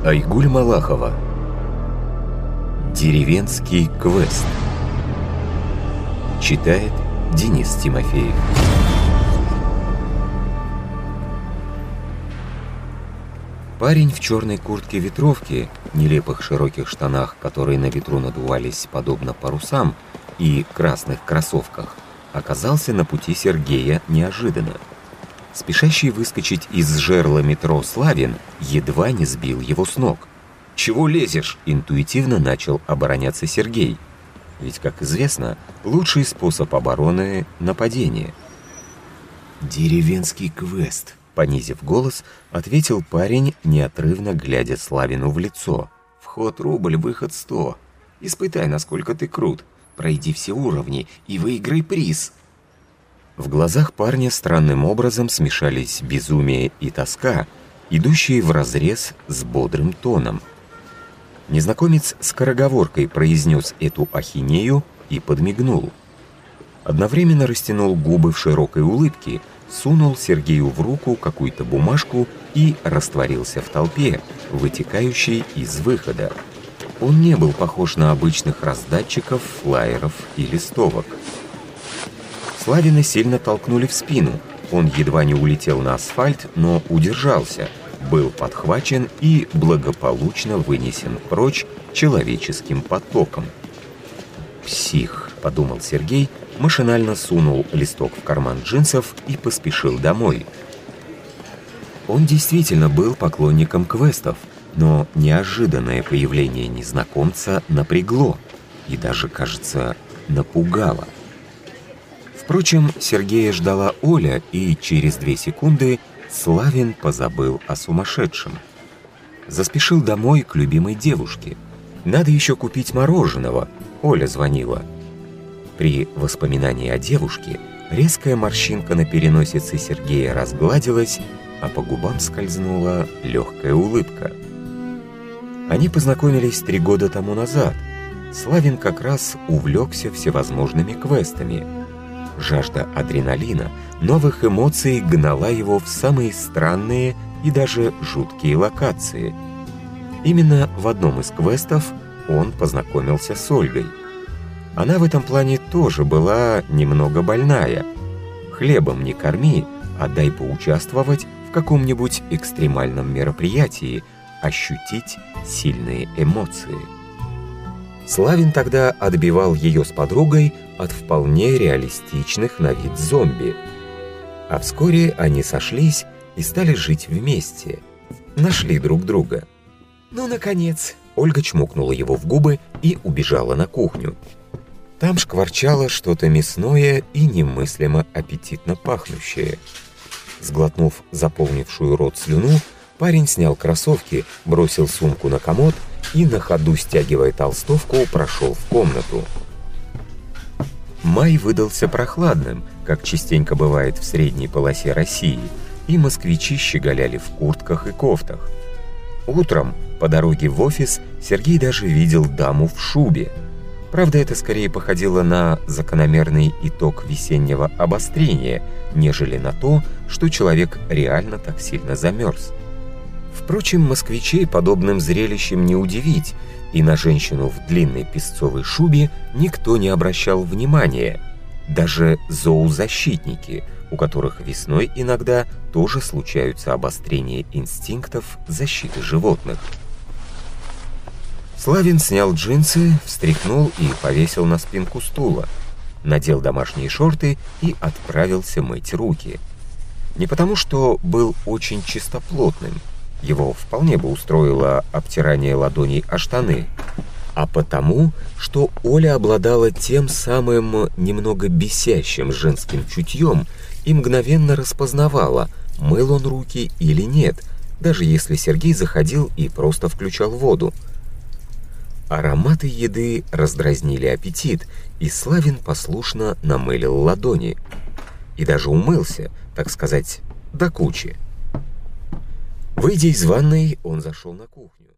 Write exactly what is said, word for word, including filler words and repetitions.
Айгуль Малахова. Деревенский квест. Читает Денис Тимофеев. Парень в черной куртке-ветровке, нелепых широких штанах, которые на ветру надувались подобно парусам, и красных кроссовках, оказался на пути Сергея неожиданно. Спешащий выскочить из жерла метро Славин едва не сбил его с ног. «Чего лезешь?» – интуитивно начал обороняться Сергей. Ведь, как известно, лучший способ обороны – нападение. «Деревенский квест», – понизив голос, ответил парень, неотрывно глядя Славину в лицо. «Вход рубль, выход сто. Испытай, насколько ты крут. Пройди все уровни и выиграй приз». В глазах парня странным образом смешались безумие и тоска, идущие вразрез с бодрым тоном. Незнакомец скороговоркой произнес эту ахинею и подмигнул. Одновременно растянул губы в широкой улыбке, сунул Сергею в руку какую-то бумажку и растворился в толпе, вытекающей из выхода. Он не был похож на обычных раздатчиков, флаеров и листовок. Славина сильно толкнули в спину. Он едва не улетел на асфальт, но удержался, был подхвачен и благополучно вынесен прочь человеческим потоком. «Псих», — подумал Сергей, машинально сунул листок в карман джинсов и поспешил домой. Он действительно был поклонником квестов, но неожиданное появление незнакомца напрягло и даже, кажется, напугало. Впрочем, Сергея ждала Оля, и через две секунды Славин позабыл о сумасшедшем. Заспешил домой к любимой девушке. Надо еще купить мороженого, Оля звонила. При воспоминании о девушке резкая морщинка на переносице Сергея разгладилась, а по губам скользнула легкая улыбка. Они познакомились три года тому назад. Славин как раз увлекся всевозможными квестами. Жажда адреналина, новых эмоций гнала его в самые странные и даже жуткие локации. Именно в одном из квестов он познакомился с Ольгой. Она в этом плане тоже была немного больная. Хлебом не корми, а дай поучаствовать в каком-нибудь экстремальном мероприятии, ощутить сильные эмоции. Славин тогда отбивал ее с подругой от вполне реалистичных на вид зомби. А вскоре они сошлись и стали жить вместе. Нашли друг друга. «Ну, наконец!» Ольга чмокнула его в губы и убежала на кухню. Там шкварчало что-то мясное и немыслимо аппетитно пахнущее. Сглотнув заполнившую рот слюну, парень снял кроссовки, бросил сумку на комод и, на ходу стягивая толстовку, прошел в комнату. Май выдался прохладным, как частенько бывает в средней полосе России, и москвичи щеголяли в куртках и кофтах. Утром по дороге в офис Сергей даже видел даму в шубе. Правда, это скорее походило на закономерный итог весеннего обострения, нежели на то, что человек реально так сильно замерз. Впрочем, москвичей подобным зрелищем не удивить, и на женщину в длинной песцовой шубе никто не обращал внимания. Даже зоозащитники, у которых весной иногда тоже случаются обострения инстинктов защиты животных. Славин снял джинсы, встряхнул и повесил на спинку стула, надел домашние шорты и отправился мыть руки. Не потому, что был очень чистоплотным, его вполне бы устроило обтирание ладоней о штаны, а потому, что Оля обладала тем самым немного бесящим женским чутьем и мгновенно распознавала, мыл он руки или нет, даже если Сергей заходил и просто включал воду. Ароматы еды раздразнили аппетит, и Славин послушно намылил ладони. И даже умылся, так сказать, до кучи. Выйдя из ванной, он зашел на кухню.